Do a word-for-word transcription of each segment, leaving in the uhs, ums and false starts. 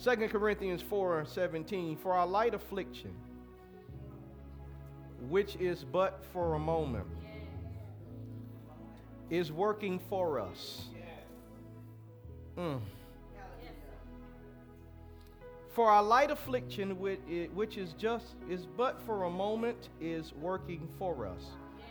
Second Corinthians four seventeen, for our light affliction, which is but for a moment, is working for us. Mm. For our light affliction, which is just is but for a moment, is working for us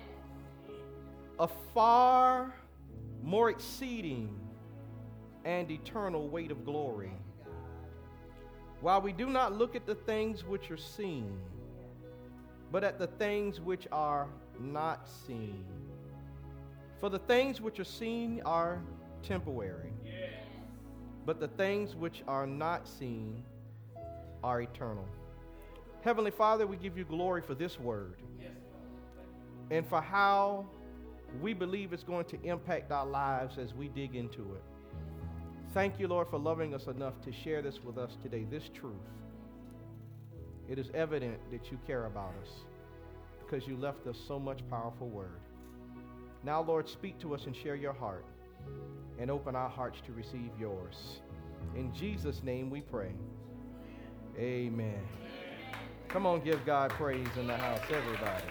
a far more exceeding and eternal weight of glory. While we do not look at the things which are seen, but at the things which are not seen. For the things which are seen are temporary, yes. But the things which are not seen are eternal. Heavenly Father, we give you glory for this word, yes. And for how we believe it's going to impact our lives as we dig into it. Thank you, Lord, for loving us enough to share this with us today, this truth. It is evident that you care about us because you left us so much powerful word. Now, Lord, speak to us and share your heart and open our hearts to receive yours. In Jesus' name we pray. Amen. Amen. Come on, give God praise in the house, everybody.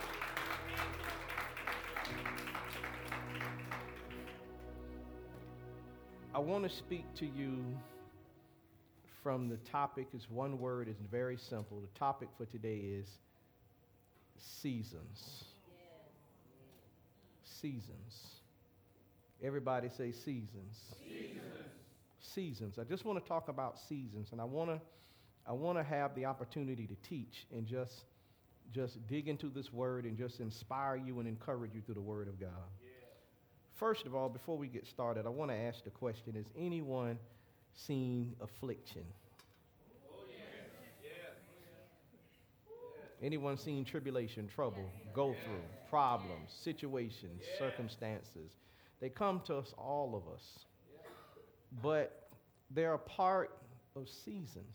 I want to speak to you from the topic. Is one word, it's very simple. The topic for today is seasons. Seasons. Everybody say seasons. Seasons. Seasons. I just want to talk about seasons, and I want to I want to have the opportunity to teach and just just dig into this word and just inspire you and encourage you through the word of God. Yeah. First of all, before we get started, I want to ask the question, has anyone seen affliction? Oh, yes. Yes. Anyone seen tribulation, trouble, go through, problems, situations, circumstances? They come to us, all of us. But they're a part of seasons.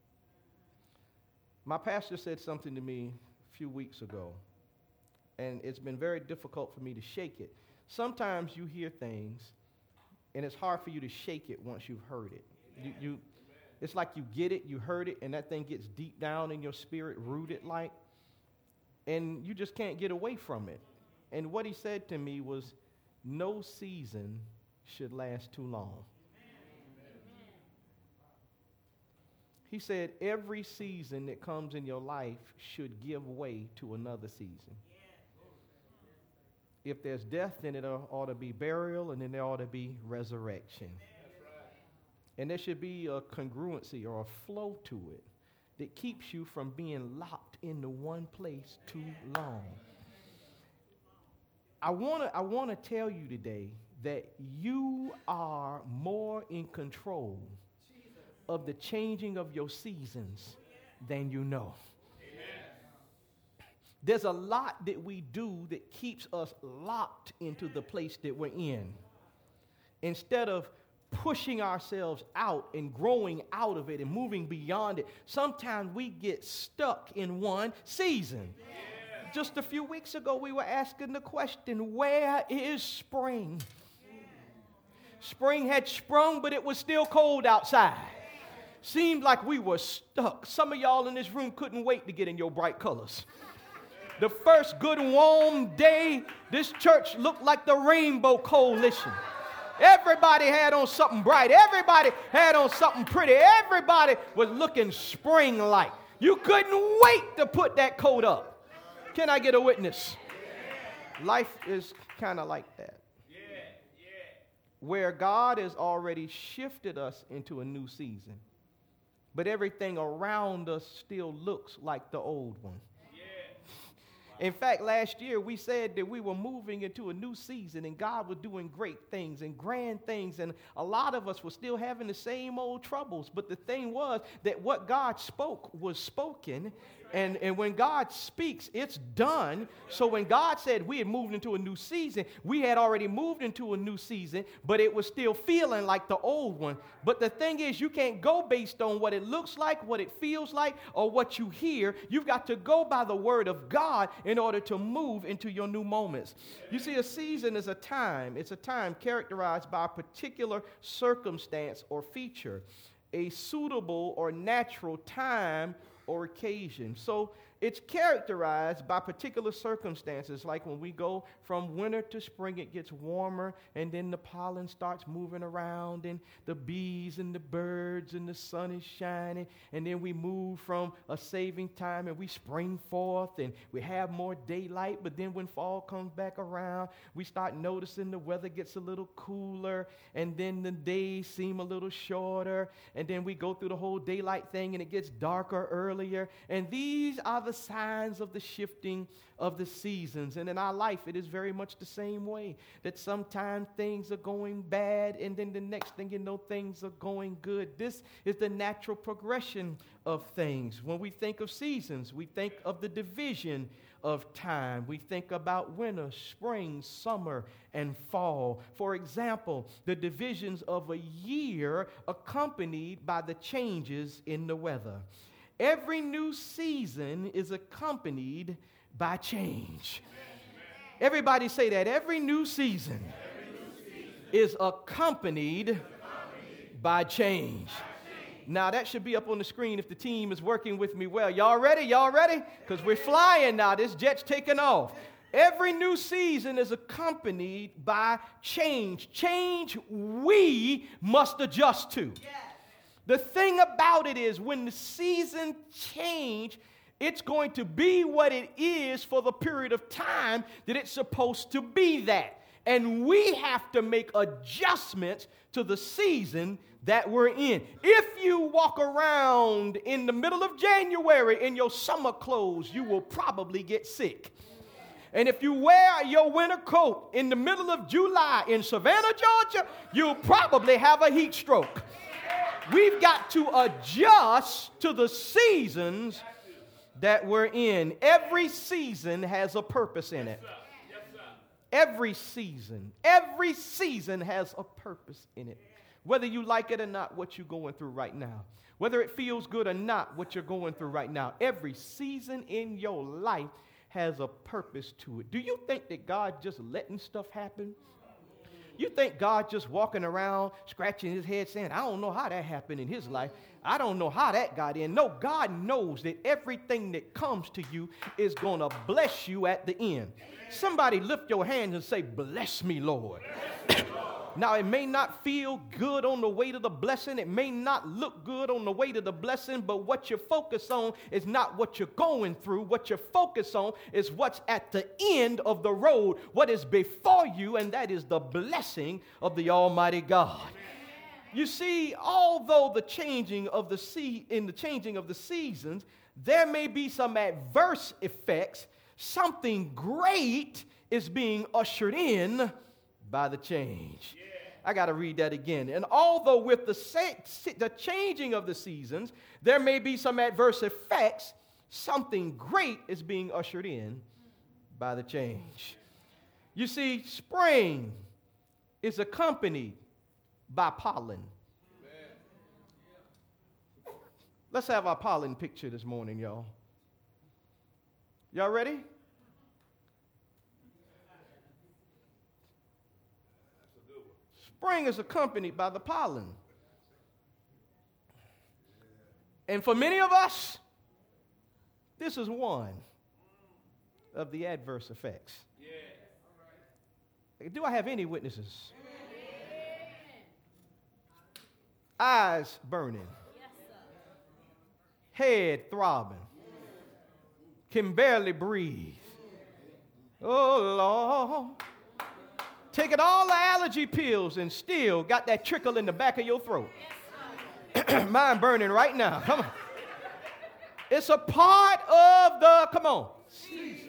My pastor said something to me a few weeks ago, and it's been very difficult for me to shake it. Sometimes you hear things, and it's hard for you to shake it once you've heard it. You, you, it's like you get it, you heard it, and that thing gets deep down in your spirit, rooted like, and you just can't get away from it. And what he said to me was, no season should last too long. He said, every season that comes in your life should give way to another season. If there's death, then it ought to be burial, and then there ought to be resurrection. And there should be a congruency or a flow to it that keeps you from being locked into one place too long. I want to I want to tell you today that you are more in control of the changing of your seasons than you know. There's a lot that we do that keeps us locked into the place that we're in. Instead of pushing ourselves out and growing out of it and moving beyond it, sometimes we get stuck in one season. Yeah. Just a few weeks ago, we were asking the question, where is spring? Yeah. Spring had sprung, but it was still cold outside. Seemed like we were stuck. Some of y'all in this room couldn't wait to get in your bright colors. The first good warm day, this church looked like the Rainbow Coalition. Everybody had on something bright. Everybody had on something pretty. Everybody was looking spring-like. You couldn't wait to put that coat up. Can I get a witness? Life is kind of like that. Where God has already shifted us into a new season, but everything around us still looks like the old one. In fact, last year we said that we were moving into a new season and God was doing great things and grand things, and a lot of us were still having the same old troubles. But the thing was that what God spoke was spoken, and, and when God speaks, it's done. So when God said we had moved into a new season, we had already moved into a new season, but it was still feeling like the old one. But the thing is, you can't go based on what it looks like, what it feels like, or what you hear. You've got to go by the word of God in order to move into your new moments. You see, a season is a time. It's a time characterized by a particular circumstance or feature. a suitable or natural time or occasion. So it's characterized by particular circumstances, like when we go from winter to spring, it gets warmer, and then the pollen starts moving around, and the bees and the birds and the sun is shining, and then we move from a saving time and we spring forth and we have more daylight. But then when fall comes back around, we start noticing the weather gets a little cooler, and then the days seem a little shorter, and then we go through the whole daylight thing and it gets darker earlier. And these are the signs of the shifting of the seasons. And in our life, it is very much the same way, that sometimes things are going bad, and then the next thing you know, things are going good. This is the natural progression of things. When we think of seasons, we think of the division of time. We think about winter, spring, summer, and fall. For example, the divisions of a year accompanied by the changes in the weather. Every new season is accompanied by change. Everybody say that. Every new season, Every new season is accompanied, accompanied by change. Now, that should be up on the screen if the team is working with me well. Y'all ready? Y'all ready? Because we're flying now. This jet's taking off. Every new season is accompanied by change. Change we must adjust to. Yes. The thing about it is, when the season change, it's going to be what it is for the period of time that it's supposed to be that. And we have to make adjustments to the season that we're in. If you walk around in the middle of January in your summer clothes, you will probably get sick. And if you wear your winter coat in the middle of July in Savannah, Georgia, you'll probably have a heat stroke. We've got to adjust to the seasons that we're in. Every season has a purpose in it. Every season, every season has a purpose in it. Whether you like it or not, what you're going through right now. Whether it feels good or not, what you're going through right now. Every season in your life has a purpose to it. Do you think that God just letting stuff happen? You think God just walking around scratching his head saying, I don't know how that happened in his life. I don't know how that got in. No, God knows that everything that comes to you is going to bless you at the end. Somebody lift your hands and say, bless me, Lord. Bless me, Lord. Now, it may not feel good on the way to the blessing. It may not look good on the way to the blessing, but what you focus on is not what you're going through. What you focus on is what's at the end of the road, what is before you, and that is the blessing of the Almighty God. You see, although the changing of the sea in the changing of the seasons, there may be some adverse effects. Something great is being ushered in by the change. Yeah. I got to read that again. And although with the sa- the changing of the seasons, there may be some adverse effects, something great is being ushered in by the change. You see, spring is accompanied by pollen. Amen. Let's have our pollen picture this morning, y'all. Y'all ready? Spring is accompanied by the pollen. And for many of us, this is one of the adverse effects. Yeah. Do I have any witnesses? Yeah. Eyes burning. Yes, head throbbing. Can barely breathe. Oh, Lord. Taking all the allergy pills and still got that trickle in the back of your throat. Yes, mine burning right now. Come on. It's a part of the, come on. Season.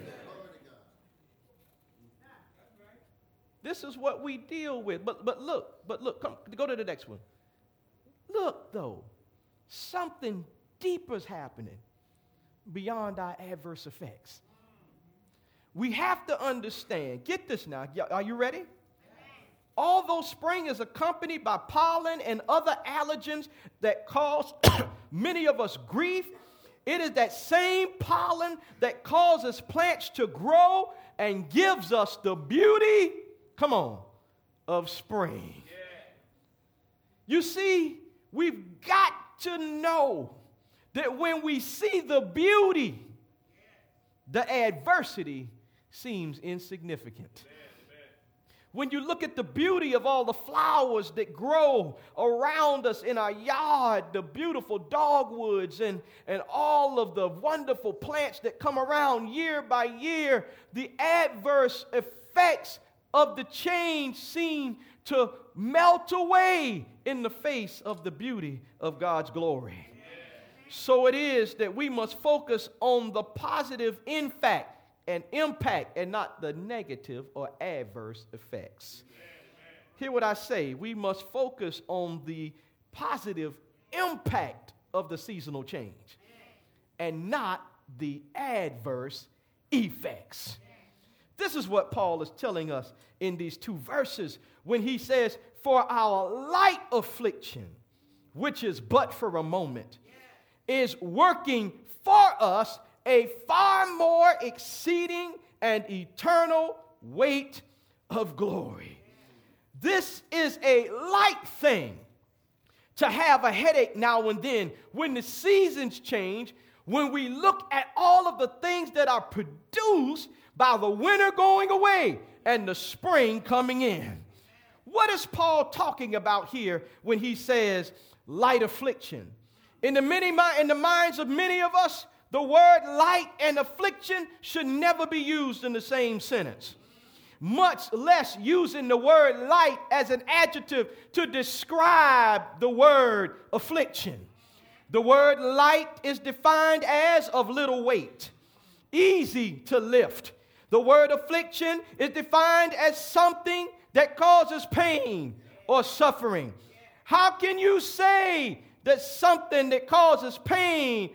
This is what we deal with. But but look, but look, come, go to the next one. Look, though, something deeper is happening beyond our adverse effects. We have to understand, get this now, are you ready? Although spring is accompanied by pollen and other allergens that cause many of us grief, it is that same pollen that causes plants to grow and gives us the beauty, come on, of spring. Yeah. You see, we've got to know that when we see the beauty, the adversity seems insignificant. When you look at the beauty of all the flowers that grow around us in our yard, the beautiful dogwoods and, and all of the wonderful plants that come around year by year, the adverse effects of the change seem to melt away in the face of the beauty of God's glory. So it is that we must focus on the positive impact and impact and not the negative or adverse effects. Hear what I say. We must focus on the positive impact of the seasonal change and not the adverse effects. This is what Paul is telling us in these two verses when he says, for our light affliction, which is but for a moment, is working for us a far more exceeding and eternal weight of glory. This is a light thing to have a headache now and then when the seasons change, when we look at all of the things that are produced by the winter going away and the spring coming in. What is Paul talking about here when he says light affliction? In the, many, in the minds of many of us, the word light and affliction should never be used in the same sentence, much less using the word light as an adjective to describe the word affliction. The word light is defined as of little weight, easy to lift. The word affliction is defined as something that causes pain or suffering. How can you say that something that causes pain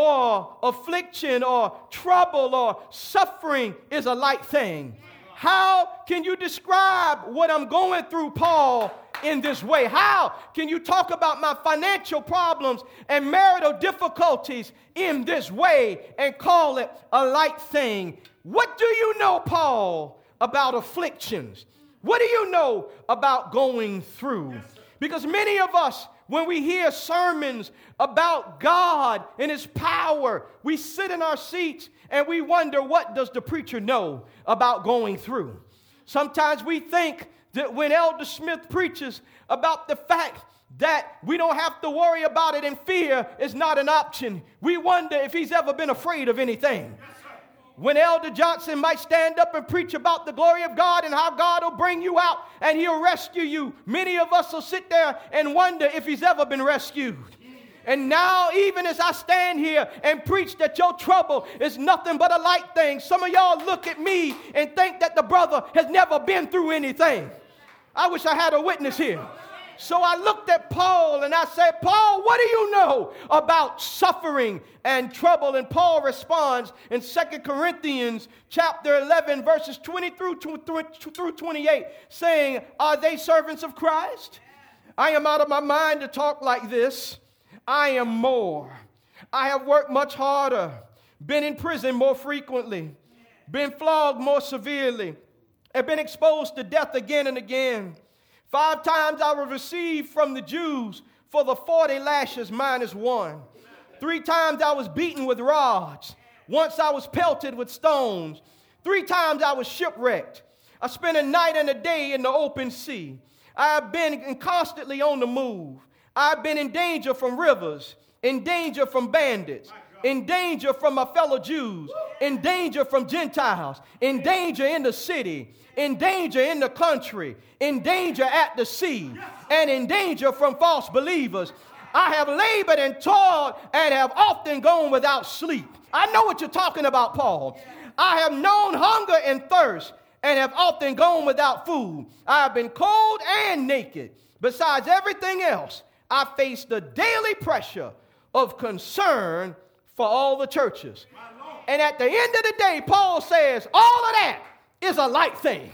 or affliction or trouble or suffering is a light thing? How can you describe what I'm going through, Paul, in this way? How can you talk about my financial problems and marital difficulties in this way and call it a light thing? What do you know, Paul, about afflictions? What do you know about going through? Because many of us, when we hear sermons about God and His power, we sit in our seats and we wonder, what does the preacher know about going through? Sometimes we think that when Elder Smith preaches about the fact that we don't have to worry about it and fear is not an option, we wonder if he's ever been afraid of anything. When Elder Johnson might stand up and preach about the glory of God and how God will bring you out and He'll rescue you, many of us will sit there and wonder if he's ever been rescued. And now, even as I stand here and preach that your trouble is nothing but a light thing, some of y'all look at me and think that the brother has never been through anything. I wish I had a witness here. So I looked at Paul and I said, Paul, what do you know about suffering and trouble? And Paul responds in Second Corinthians chapter eleven, verses twenty through twenty-eight, saying, are they servants of Christ? I am out of my mind to talk like this. I am more. I have worked much harder, been in prison more frequently, been flogged more severely, and been exposed to death again and again. Five times I was received from the Jews for the forty lashes minus one. Three times I was beaten with rods. Once I was pelted with stones. Three times I was shipwrecked. I spent a night and a day in the open sea. I have been constantly on the move. I've been in danger from rivers, in danger from bandits, in danger from my fellow Jews, in danger from Gentiles, in danger in the city, in danger in the country, in danger at the sea, and in danger from false believers. I have labored and toiled and have often gone without sleep. I know what you're talking about, Paul. I have known hunger and thirst and have often gone without food. I have been cold and naked. Besides everything else, I face the daily pressure of concern for all the churches. And at the end of the day, Paul says, all of that is a light thing.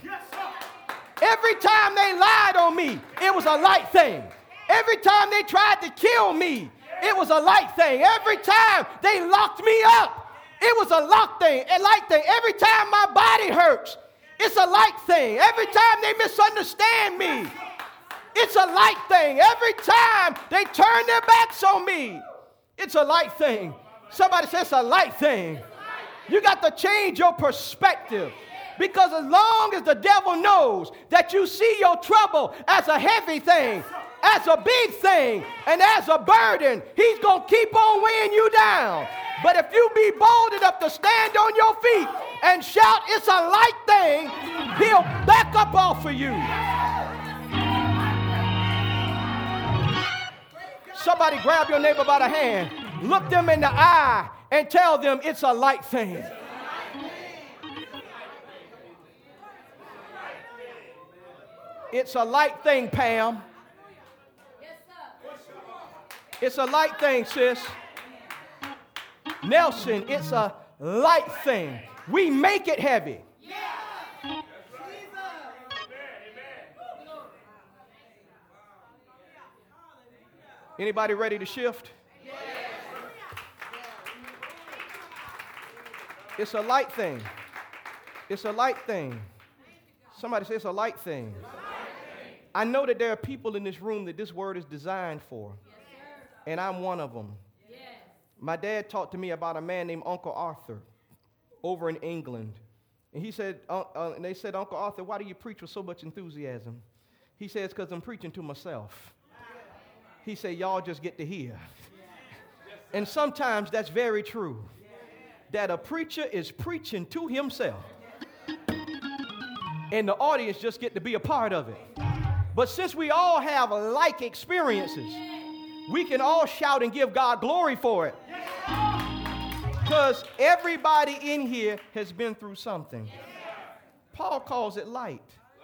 Every time they lied on me, it was a light thing. Every time they tried to kill me, it was a light thing. Every time they locked me up, it was a lock thing, a light thing. Every time my body hurts, it's a light thing. Every time they misunderstand me, It's a light thing. Every time they turn their backs on me, it's a light thing. Somebody says it's a light thing. You got to change your perspective. Because as long as the devil knows that you see your trouble as a heavy thing, as a big thing, and as a burden, he's going to keep on weighing you down. But if you be bold enough to stand on your feet and shout, it's a light thing, he'll back up off of you. Somebody grab your neighbor by the hand, look them in the eye, and tell them it's a light thing. It's a light thing, Pam. It's a light thing, sis. Nelson, it's a light thing. We make it heavy. Anybody ready to shift? It's a light thing. It's a light thing. Somebody say it's a light thing. I know that there are people in this room that this word is designed for. And I'm one of them. My dad talked to me about a man named Uncle Arthur over in England. And he said, uh, uh, and they said, Uncle Arthur, why do you preach with so much enthusiasm? He says, because I'm preaching to myself. He said, y'all just get to hear. And sometimes that's very true. That a preacher is preaching to himself. And the audience just get to be a part of it. But since we all have like experiences, we can all shout and give God glory for it. Because everybody in here has been through something. Paul calls it light.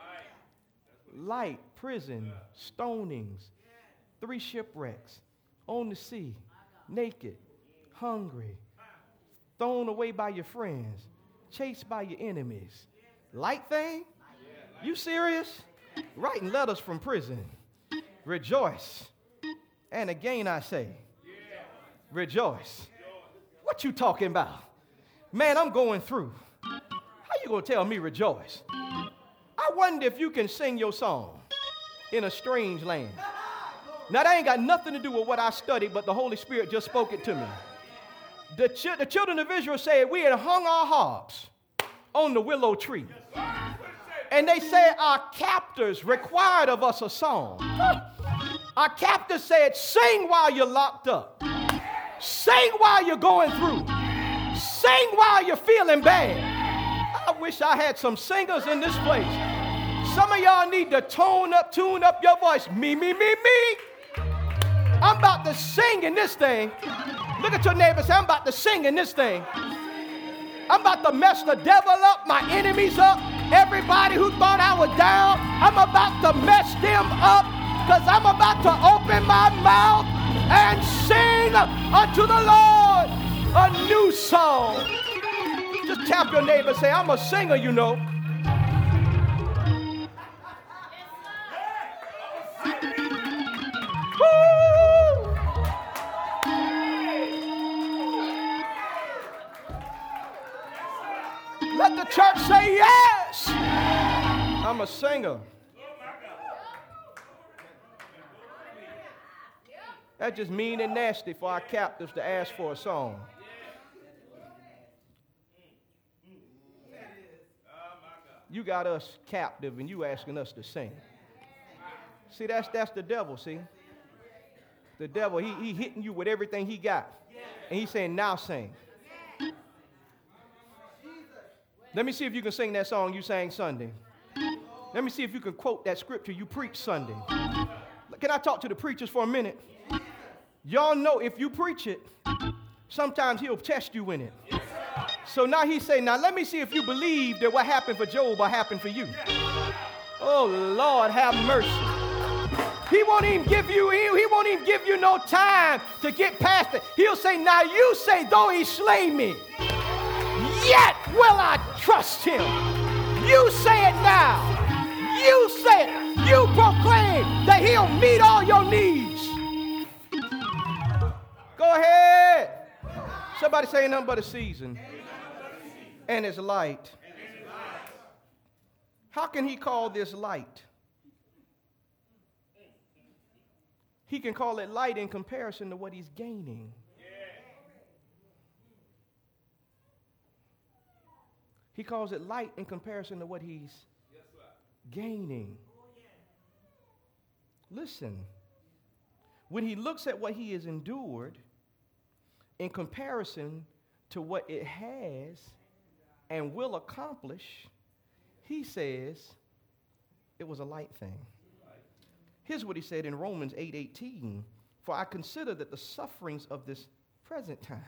Light, prison, stonings, three shipwrecks, on the sea, naked, hungry, thrown away by your friends, chased by your enemies. Light thing? You serious? Writing letters from prison. Rejoice. And again I say, rejoice. What you talking about? Man, I'm going through. How you going to tell me rejoice? I wonder if you can sing your song in a strange land. Now, that ain't got nothing to do with what I studied, but the Holy Spirit just spoke it to me. The, ch- the children of Israel said, we had hung our harps on the willow tree. And they said, our captors required of us a song. Our captors said, sing while you're locked up. Sing while you're going through. Sing while you're feeling bad. I wish I had some singers in this place. Some of y'all need to tone up, tune up your voice. Me, me, me, me. I'm about to sing in this thing. Look at your neighbor and say, I'm about to sing in this thing. I'm about to mess the devil up, my enemies up, everybody who thought I was down. I'm about to mess them up because I'm about to open my mouth and sing unto the Lord a new song. Just tap your neighbor and say, I'm a singer, you know. Woo! Let the church say yes. I'm a singer. That's just mean and nasty for our captives to ask for a song. You got us captive and you asking us to sing. See, that's that's the devil, see? The devil, he, he hitting you with everything he got. And he's saying, now sing. Let me see if you can sing that song you sang Sunday. Let me see if you can quote that scripture you preached Sunday. Can I talk to the preachers for a minute? Y'all know if you preach it, sometimes he'll test you in it. So now he's saying, now let me see if you believe that what happened for Job will happen for you. Oh, Lord, have mercy. He won't even give you, he, he won't even give you no time to get past it. He'll say, now you say, though he slay me, yet will I trust him. You say it now. You say it. You proclaim that he'll meet all your needs. Go ahead. Somebody say nothing but a season. And it's light. How can he call this light? he can call it light in comparison to what he's gaining. He calls it light in comparison to what he's gaining. Listen, when he looks at what he has endured in comparison to what it has and will accomplish, he says it was a light thing. Here's what he said in Romans eight eighteen. For I consider that the sufferings of this present time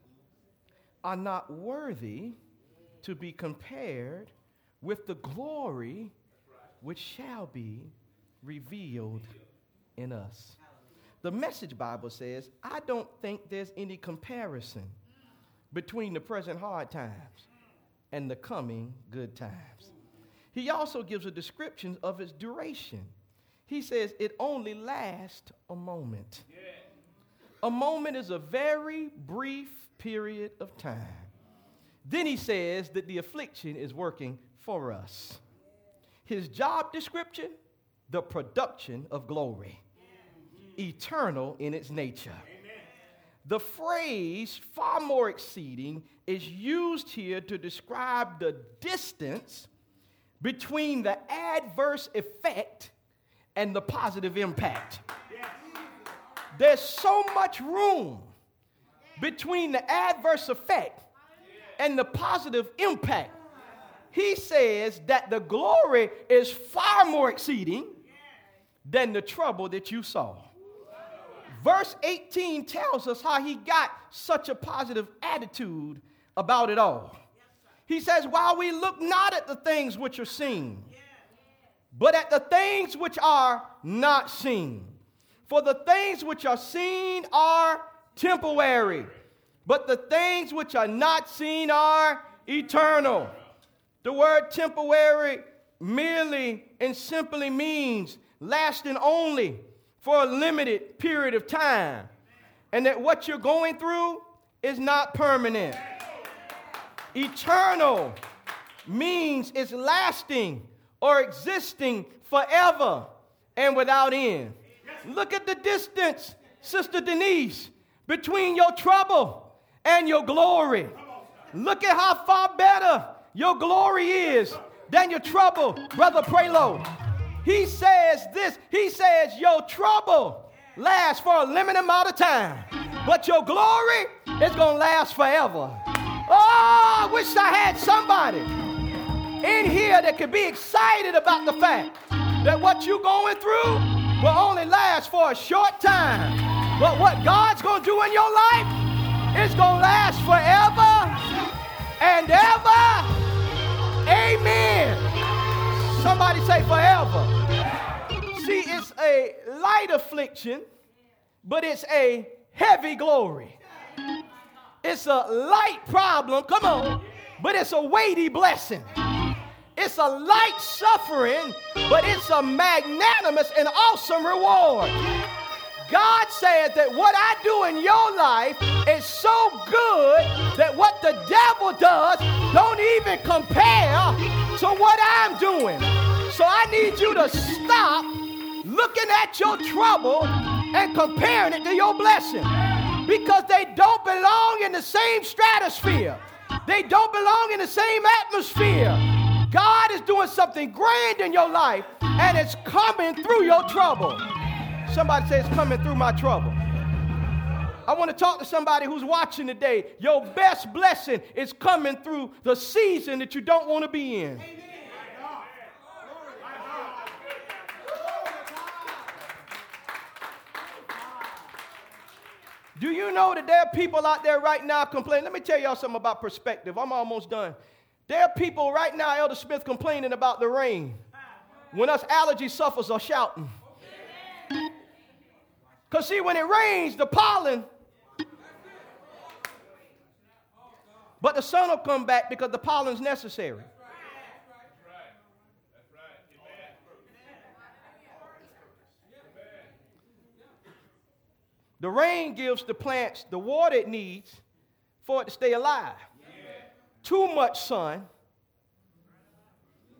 are not worthy to be compared with the glory which shall be revealed in us. The Message Bible says, I don't think there's any comparison between the present hard times and the coming good times. He also gives a description of its duration. He says it only lasts a moment. Yeah. A moment is a very brief period of time. Then he says that the affliction is working for us. His job description, the production of glory, eternal in its nature. Amen. The phrase far more exceeding is used here to describe the distance between the adverse effect and the positive impact. Yes. There's so much room between the adverse effect and the positive impact. He says that the glory is far more exceeding than the trouble that you saw. Verse eighteen tells us how he got such a positive attitude about it all. He says, while we look not at the things which are seen, but at the things which are not seen. For the things which are seen are temporary, but the things which are not seen are eternal. The word temporary merely and simply means lasting only for a limited period of time, and that what you're going through is not permanent. Eternal means it's lasting or existing forever and without end. Look at the distance, Sister Denise, between your trouble and your glory. Look at how far better your glory is than your trouble, Brother Prelo. He says this, he says your trouble lasts for a limited amount of time, but your glory is going to last forever. Oh, I wish I had somebody in here that could be excited about the fact that what you're going through will only last for a short time. But what God's going to do in your life is going to last forever and ever. Amen. Somebody say forever. See, it's a light affliction, but it's a heavy glory. It's a light problem, come on, but it's a weighty blessing. It's a light suffering, but it's a magnanimous and awesome reward. God says that what I do in your life is so good that what the devil does don't even compare to what I'm doing. So I need you to stop looking at your trouble and comparing it to your blessing, because they don't belong in the same stratosphere. They don't belong in the same atmosphere. God is doing something grand in your life, and it's coming through your trouble. Somebody say it's coming through my trouble. I want to talk to somebody who's watching today. Your best blessing is coming through the season that you don't want to be in. Amen. Do you know that there are people out there right now complaining? Let me tell y'all something about perspective. I'm almost done. There are people right now, Elder Smith, complaining about the rain when us allergy sufferers are shouting. Because see, when it rains, the pollen, but the sun will come back because the pollen's necessary. The rain gives the plants the water it needs for it to stay alive. Yeah. Too much sun.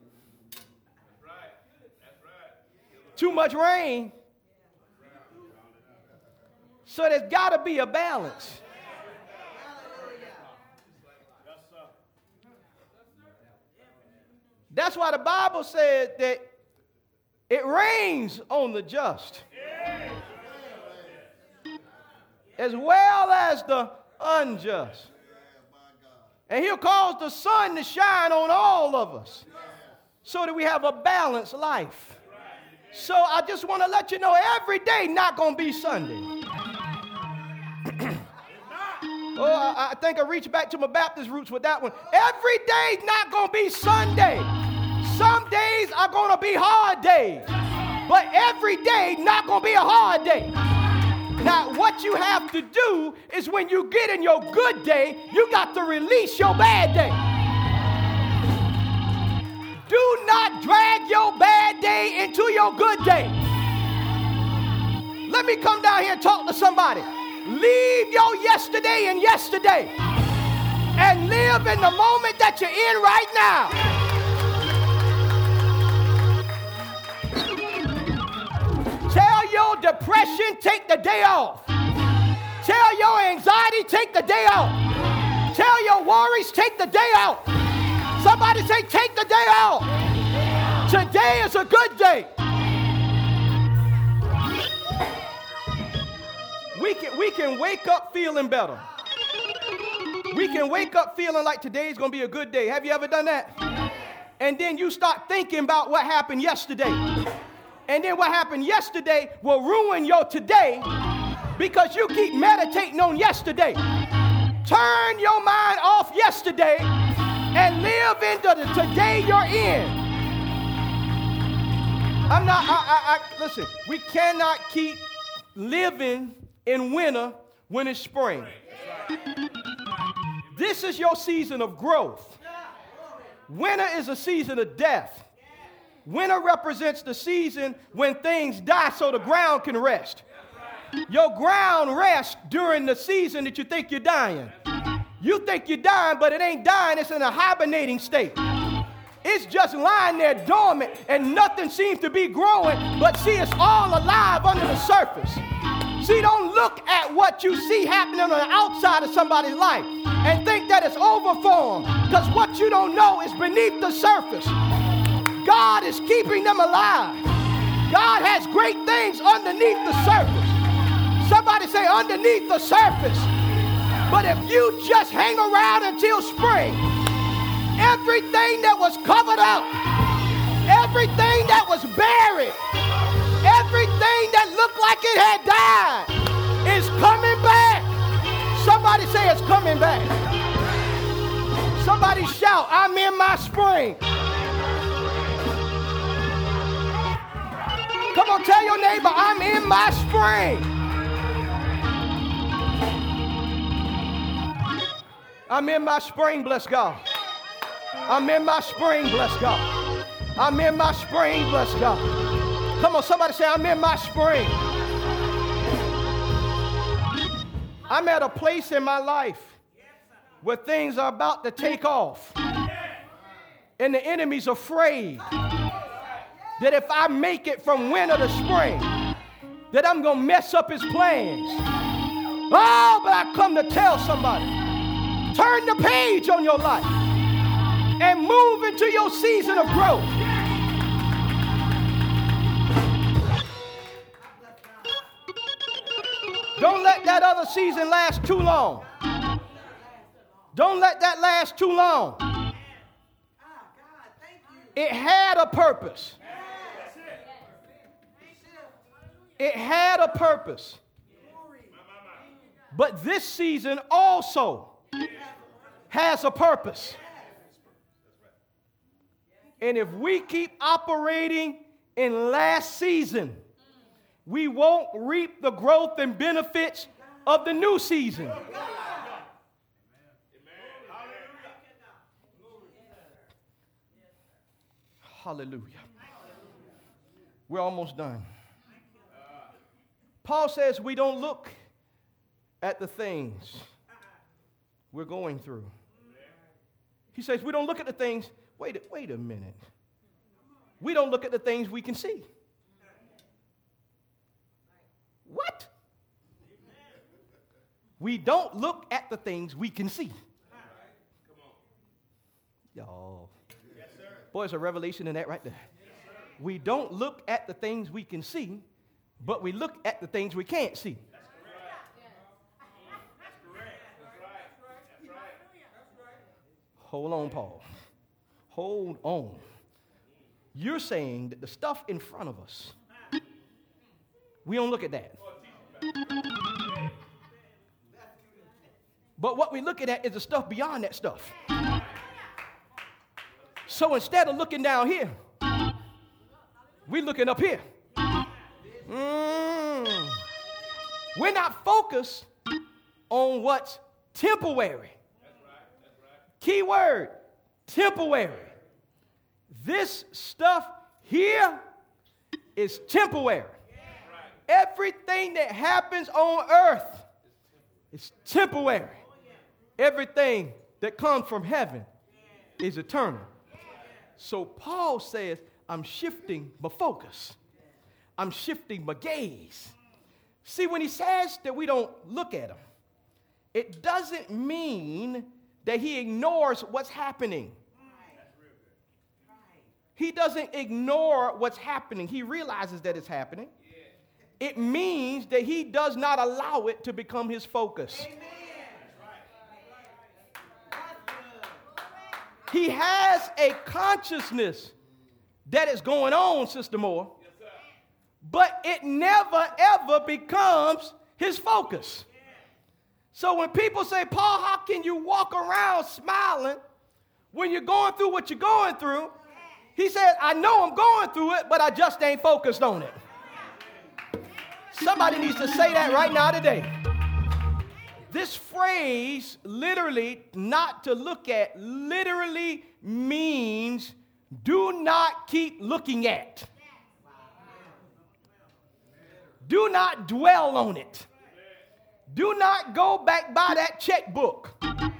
That's right. That's right. Too much rain So there's got to be a balance. That's why the Bible said that it rains on the just as well as the unjust. And he'll cause the sun to shine on all of us so that we have a balanced life. So I just want to let you know every day not going to be Sunday. Oh, I, I think I reached back to my Baptist roots with that one. Every day's not going to be Sunday. Some days are going to be hard days. But every day not going to be a hard day. Now, what you have to do is when you get in your good day, you got to release your bad day. Do not drag your bad day into your good day. Let me come down here and talk to somebody. Leave your yesterday in yesterday and live in the moment that you're in right now. Tell your depression, take the day off. Tell your anxiety, take the day off. Tell your worries, take the day out. Somebody say, take the day out. Today is a good day. We can, we can wake up feeling better. We can wake up feeling like today's going to be a good day. Have you ever done that? And then you start thinking about what happened yesterday. And then what happened yesterday will ruin your today because you keep meditating on yesterday. Turn your mind off yesterday and live into the today you're in. I'm not, I, I, I, listen, we cannot keep living in winter when it's spring. This is your season of growth. Winter is a season of death. Winter represents the season when things die so the ground can rest. Your ground rests during the season that you think you're dying. You think you're dying, but it ain't dying. It's in a hibernating state. It's just lying there dormant, and nothing seems to be growing, but see, it's all alive under the surface. See, don't look at what you see happening on the outside of somebody's life and think that it's over for them, because what you don't know is beneath the surface. God is keeping them alive. God has great things underneath the surface. Somebody say underneath the surface. But if you just hang around until spring, everything that was covered up, everything that was buried, everything that looked like it had died is coming back. Somebody say it's coming back. Somebody shout, I'm in my spring. Come on, tell your neighbor, I'm in my spring. I'm in my spring, bless God. I'm in my spring, bless God. I'm in my spring, bless God. Come on, somebody say, I'm in my spring. I'm at a place in my life where things are about to take off. And the enemy's afraid that if I make it from winter to spring, that I'm going to mess up his plans. Oh, but I come to tell somebody, turn the page on your life and move into your season of growth. Don't let that other season last too long. Don't let that last too long. It had a purpose. It had a purpose. But this season also has a purpose. And if we keep operating in last season, we won't reap the growth and benefits of the new season. Hallelujah. We're almost done. Paul says we don't look at the things we're going through. He says we don't look at the things, wait, wait a minute. We don't look at the things we can see. What? We don't look at the things we can see. Y'all. Boy, there's a revelation in that right there. We don't look at the things we can see, but we look at the things we can't see. Hold on, Paul. Hold on. You're saying that the stuff in front of us, we don't look at that. But what we're looking at is the stuff beyond that stuff. So instead of looking down here, we're looking up here. Mm. We're not focused on what's temporary. Key word, temporary. This stuff here is temporary. Everything that happens on earth is temporary. Everything that comes from heaven is eternal. So Paul says, I'm shifting my focus. I'm shifting my gaze. See, when he says that we don't look at him, it doesn't mean that he ignores what's happening. He doesn't ignore what's happening. He realizes that it's happening. It means that he does not allow it to become his focus. He has a consciousness that is going on, Sister Moore, but it never, ever becomes his focus. So when people say, Paul, how can you walk around smiling when you're going through what you're going through? He said, I know I'm going through it, but I just ain't focused on it. Somebody needs to say that right now today. This phrase, literally, not to look at, literally means do not keep looking at. Do not dwell on it. Do not go back by that checkbook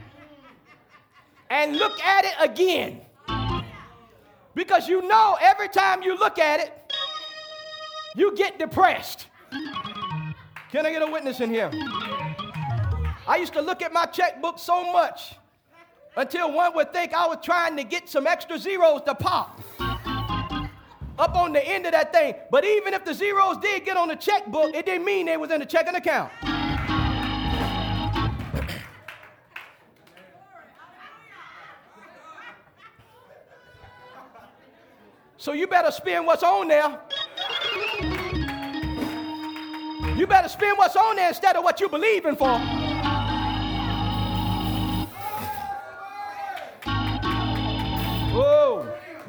and look at it again. Because you know every time you look at it, you get depressed. Can I get a witness in here? I used to look at my checkbook so much until one would think I was trying to get some extra zeros to pop up on the end of that thing. But even if the zeros did get on the checkbook, it didn't mean they was in the checking account. So you better spend what's on there. You better spend what's on there instead of what you're believing for. Whoa.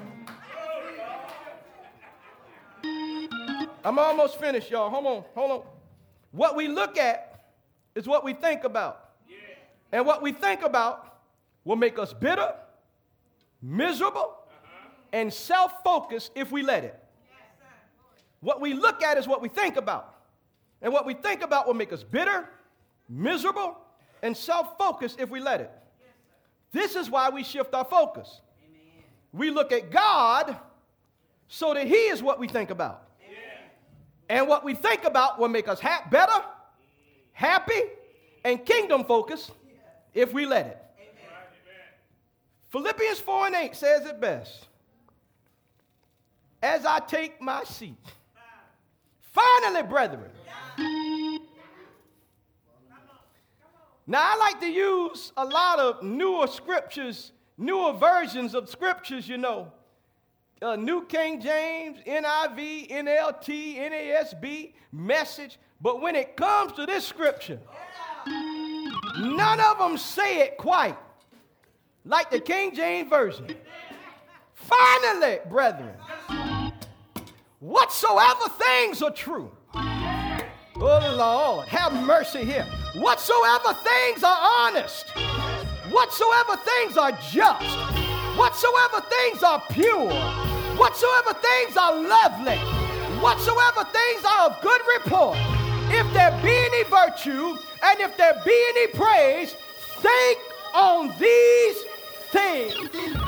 I'm almost finished, y'all. Hold on, hold on. What we look at is what we think about. And what we think about will make us bitter, miserable, and self-focused if we let it. What we look at is what we think about. And what we think about will make us bitter, miserable, and self-focused if we let it. This is why we shift our focus. Amen. We look at God so that he is what we think about. Amen. And what we think about will make us ha- better, happy, and kingdom-focused if we let it. Amen. Philippians four and eight says it best. As I take my seat, finally, brethren. Now, I like to use a lot of newer scriptures, newer versions of scriptures, you know. Uh, New King James, N I V, N L T, N A S B, Message. But when it comes to this scripture, none of them say it quite like the King James Version. Finally, brethren, whatsoever things are true. Oh, Lord, have mercy here. Whatsoever things are honest, whatsoever things are just, whatsoever things are pure, whatsoever things are lovely, whatsoever things are of good report, if there be any virtue and if there be any praise, think on these things.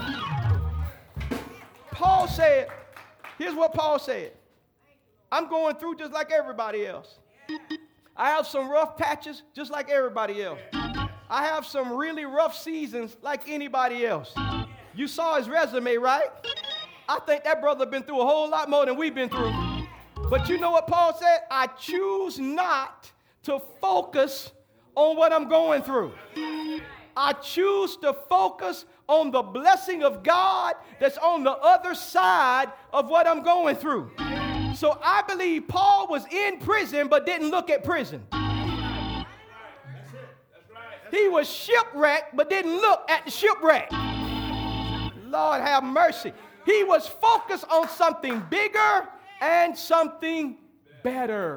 Paul said, here's what Paul said. I'm going through just like everybody else. I have some rough patches just like everybody else. I have some really rough seasons like anybody else. You saw his resume, right? I think that brother been through a whole lot more than we've been through. But you know what Paul said? I choose not to focus on what I'm going through. I choose to focus on the blessing of God that's on the other side of what I'm going through. So I believe Paul was in prison but didn't look at prison. He was shipwrecked but didn't look at the shipwreck. Lord have mercy. He was focused on something bigger and something better.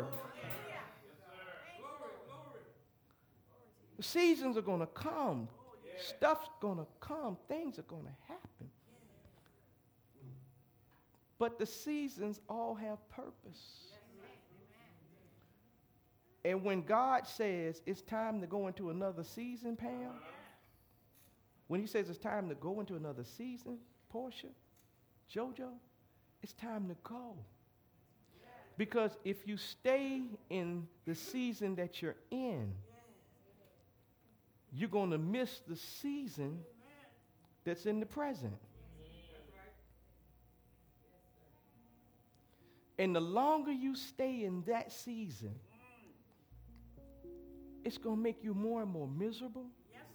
The seasons are going to come. Stuff's going to come. Things are going to happen. But the seasons all have purpose. And when God says it's time to go into another season, Pam, when he says it's time to go into another season, Portia, JoJo, it's time to go. Because if you stay in the season that you're in, you're going to miss the season that's in the present. And the longer you stay in that season, it's going to make you more and more miserable,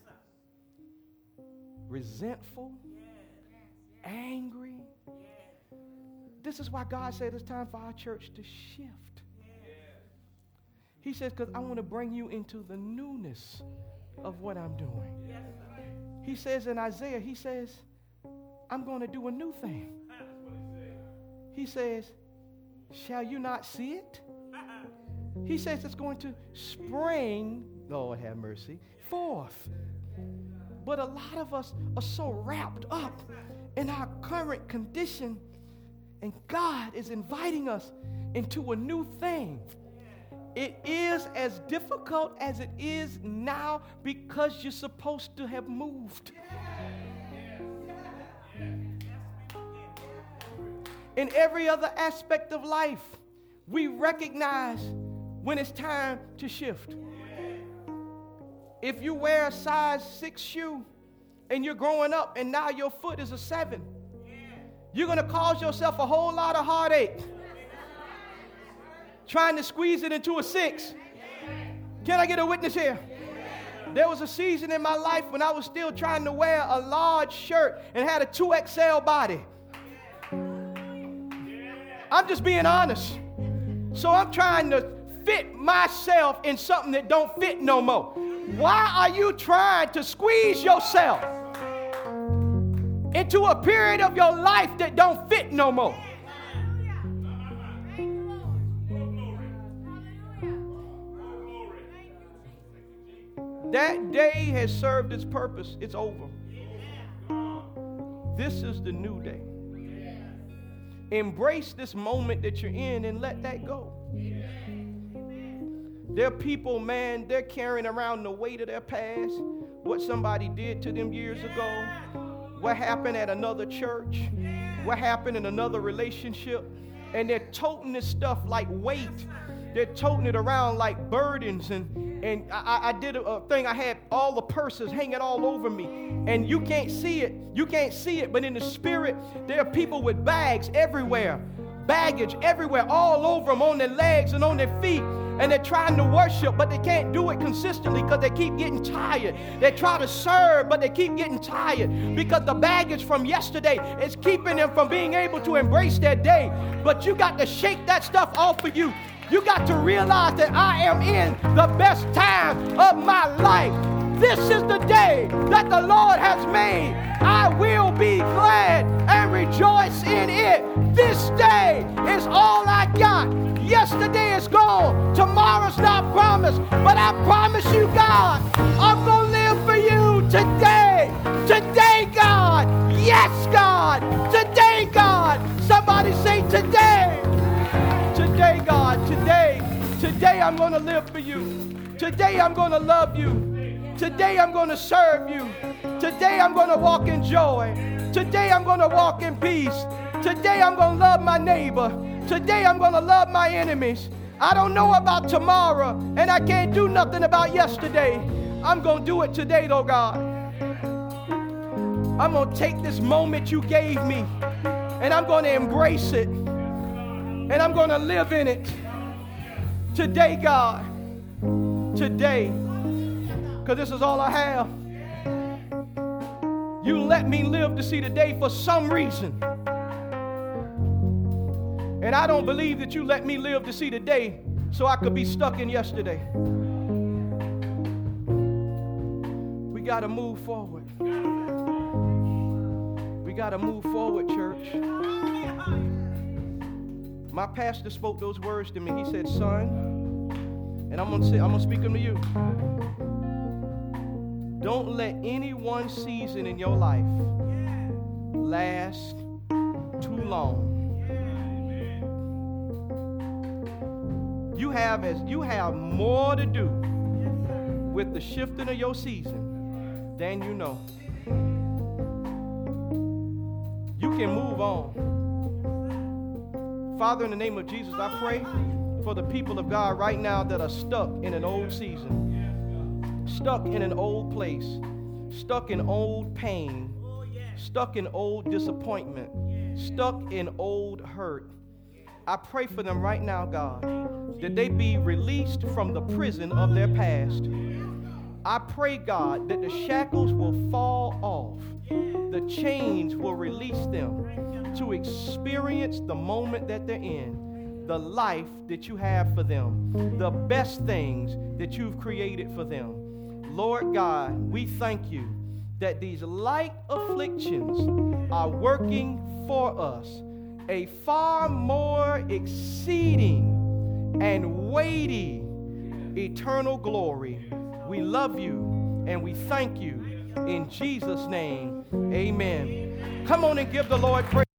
resentful, angry. This is why God said it's time for our church to shift. He says, because I want to bring you into the newness of what I'm doing. He says in Isaiah, he says, I'm going to do a new thing. He says, shall you not see it? He says it's going to spring, Lord have mercy, forth. But a lot of us are so wrapped up in our current condition, and God is inviting us into a new thing. It is as difficult as it is now because you're supposed to have moved. In every other aspect of life, we recognize when it's time to shift. If you wear a size six shoe and you're growing up and now your foot is a seven, you're going to cause yourself a whole lot of heartache trying to squeeze it into a six. Can I get a witness here? There was a season in my life when I was still trying to wear a large shirt and had a two X L body. I'm just being honest. So I'm trying to fit myself in something that don't fit no more. Why are you trying to squeeze yourself into a period of your life that don't fit no more? That day has served its purpose. It's over. This is the new day. Embrace this moment that you're in and let that go. There are people, man, they're carrying around the weight of their past, what somebody did to them years ago, what happened at another church, what happened in another relationship, and they're toting this stuff like weight. They're toting it around like burdens. And, and I, I did a, a thing, I had all the purses hanging all over me. And you can't see it. You can't see it. But in the spirit, there are people with bags everywhere. Baggage everywhere, all over them, on their legs and on their feet. And they're trying to worship, but they can't do it consistently because they keep getting tired. They try to serve, but they keep getting tired because the baggage from yesterday is keeping them from being able to embrace their day. But you got to shake that stuff off of you. You got to realize that I am in the best time of my life. This is the day that the Lord has made. I will be glad and rejoice in it. This day is all I got. Yesterday is gone. Tomorrow's not promised. But I promise you, God, I'm going to live for you today. Today, God. Yes, God. Today, God. Somebody say today. Today, God. Today. Today I'm going to live for you. Today I'm going to love you. Today I'm going to serve you. Today I'm going to walk in joy. Today I'm going to walk in peace. Today I'm going to love my neighbor. Today I'm going to love my enemies. I don't know about tomorrow, and I can't do nothing about yesterday. I'm going to do it today, though, God. I'm going to take this moment you gave me, and I'm going to embrace it, and I'm going to live in it today, God. Today, because this is all I have. You let me live to see the day for some reason. And I don't believe that you let me live to see the day so I could be stuck in yesterday. We got to move forward. We got to move forward, church. My pastor spoke those words to me. He said, son, and I'm going to say, I'm going to speak them to you. Don't let any one season in your life last too long. You have as you have more to do with the shifting of your season than you know. You can move on. Father, in the name of Jesus, I pray for the people of God right now that are stuck in an old season. Stuck in an old place, stuck in old pain, stuck in old disappointment, stuck in old hurt. I pray for them right now, God, that they be released from the prison of their past. I pray, God, that the shackles will fall off, the chains will release them to experience the moment that they're in, the life that you have for them, the best things that you've created for them. Lord God, we thank you that these light afflictions are working for us a far more exceeding and weighty eternal glory. We love you and we thank you. In Jesus' name, amen. Come on and give the Lord praise.